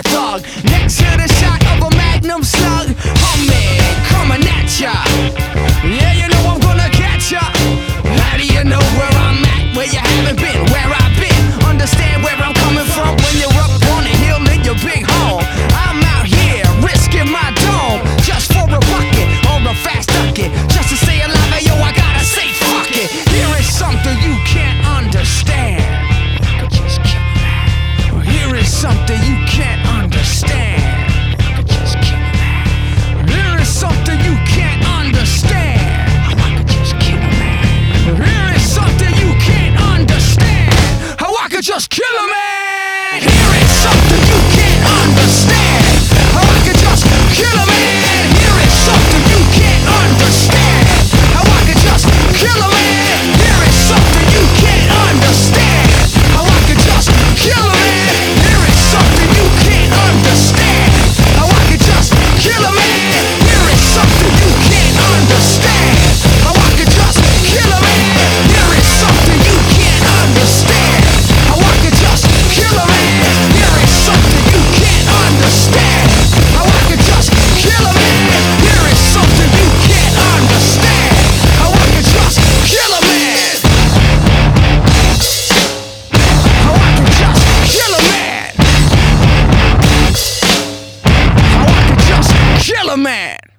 thug next to the shot of a magnum slug. Hummy, coming at ya. Yeah, you know I'm gonna catch ya. How do you know where I'm at? Where you haven't been, where I've been. Understand where I'm coming from when you're up on a hill in your big home. I'm out here risking my dome just for a bucket or a fast ducket. Just to stay alive, hey, yo, I gotta say fuck it. Here is something you can't understand. Here is something you can't understand. Here is something you can't understand. Here is something you can't understand. How I could just kill a man. Here is something you can't understand. How I could just kill a man. Here is something you can't understand. How I could just kill a man. Here is something you can't understand. How I could just kill a man. Here is something you can't understand. How I could just kill a man. Here is something you can't understand. How I could just kill a man. Here is something you can't understand. How I could just kill a man. Here is something you can't understand. How I could just kill a man. Here is something you can't understand. How I could just kill a man. How I could just kill a man. How I could just kill a man.